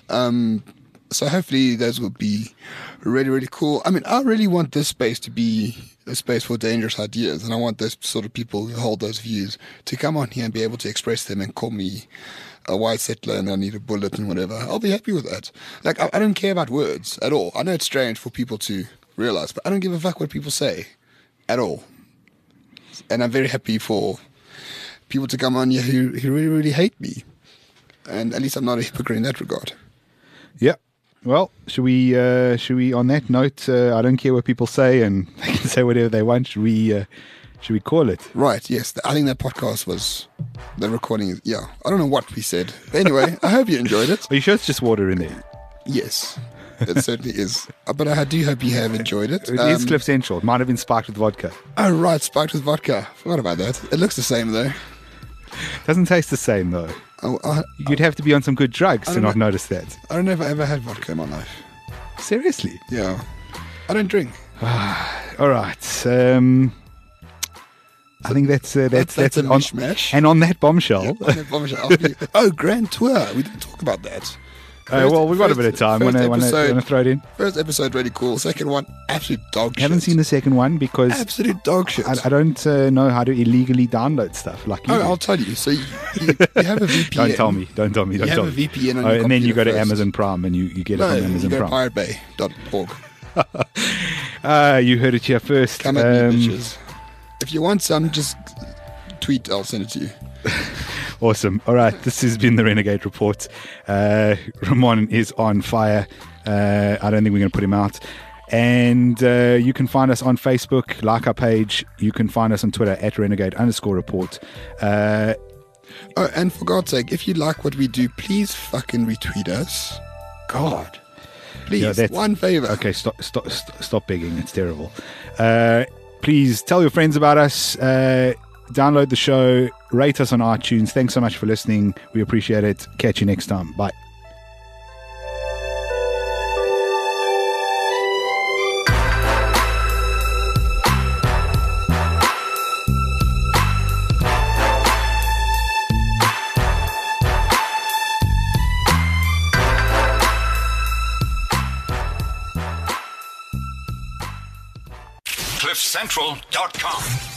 So hopefully those will be really, really cool. I mean, I really want this space to be a space for dangerous ideas, and I want those sort of people who hold those views to come on here and be able to express them and call me a white settler and I need a bullet and whatever. I'll be happy with that. I don't care about words at all. I know it's strange for people to realize, but I don't give a fuck what people say at all. And I'm very happy for people to come on here who really, really hate me. And at least I'm not a hypocrite in that regard. Yeah. Well, should we on that note, I don't care what people say and they can say whatever they want. Should we call it? Right, yes. I think that podcast was, the recording is, yeah. I don't know what we said. But anyway, I hope you enjoyed it. Are you sure it's just water in there? Yes, it certainly is. But I do hope you have enjoyed it. It is Cliff Central. It might have been spiked with vodka. Oh, right, spiked with vodka. Forgot about that. It looks the same, though. Doesn't taste the same, though. You'd have to be on some good drugs to not notice that. I don't know if I ever had vodka in my life. Seriously? Yeah. I don't drink. All right. I think that's a it on, mishmash. and on that bombshell. On that bombshell, oh, Grand Tour. We didn't talk about that. Well, we've got a bit of time. Want to throw it in? First episode, really cool. Second one, absolute dog shit. I haven't seen the second one because absolute dog shit. I don't know how to illegally download stuff. Like I'll tell you. So you have a VPN. Don't tell me. Don't tell me. You have a VPN on your and then you go to first. Amazon Prime and you get it on Amazon you go Prime. to piratebay.org. You heard it here first. Come at me, bitches. If you want some, just tweet. I'll send it to you. Awesome. All right. This has been the Renegade Report. Ramon is on fire. I don't think we're going to put him out. And you can find us on Facebook, like our page. You can find us on Twitter at Renegade_report. Oh, and for God's sake, if you like what we do, please fucking retweet us. God. Please, one favor. Okay, stop begging. It's terrible. Please tell your friends about us. Download the show. Rate us on iTunes. Thanks so much for listening. We appreciate it. Catch you next time. Bye. CliffCentral.com